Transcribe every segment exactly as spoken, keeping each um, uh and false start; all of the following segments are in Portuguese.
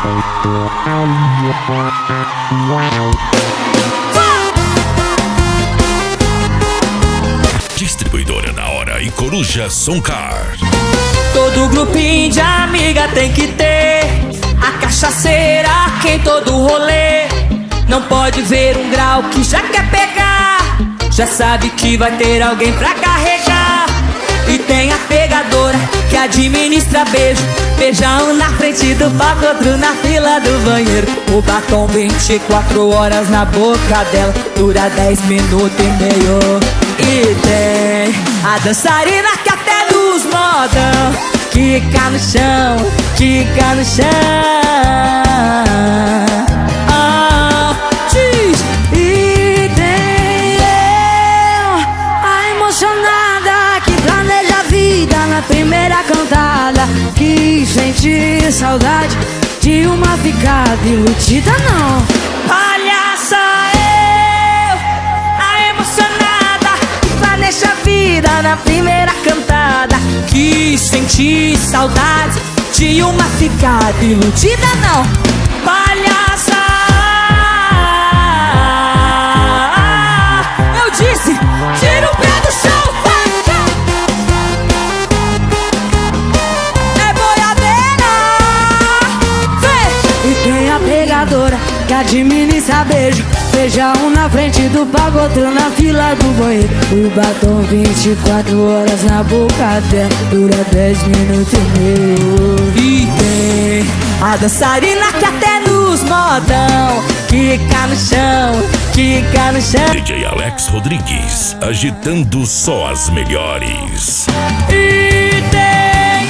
Distribuidora Na Hora e Coruja Soncar. Todo grupinho de amiga tem que ter a cachaceira que em todo rolê. Não pode ver um grau que já quer pegar, já sabe que vai ter alguém pra carregar. E tem a pegadora que administra beijo, beija um na frente do palco, outro na fila do banheiro. O batom vinte e quatro horas na boca dela, dura dez minutos e meio. E tem a dançarina que até nos modão quica no chão, quica no chão. Ah, diz. E tem eu, a emocionada que planeja a vida na primeira cantada, que sente saudade de uma ficada iludida não. Palhaça eu, a emocionada que planeja a vida na primeira cantada, que senti saudade de uma ficada iludida não. Palhaça, eu disse, tira o pé do chão, vai, é boiadeira, vem. E tem a pegadora que administra beijo, beija um na frente do palco, outro na fila do banheiro. O batom vinte e quatro horas na boca dela, dura dez minutos e meio. E tem a dançarina que até nos modão quica no chão, quica no chão. D J Alex Rodrigues, agitando só as melhores. E tem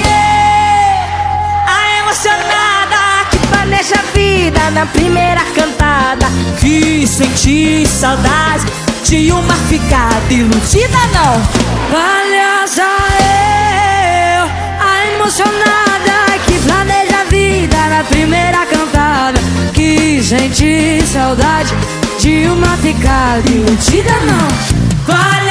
a emocionada que planeja a vida na primeira cantada, que senti saudade de uma ficada iludida não. Palhaça eu, a emocionada que planeja a vida na primeira cantada, que senti saudade de uma ficada iludida não. Palhaça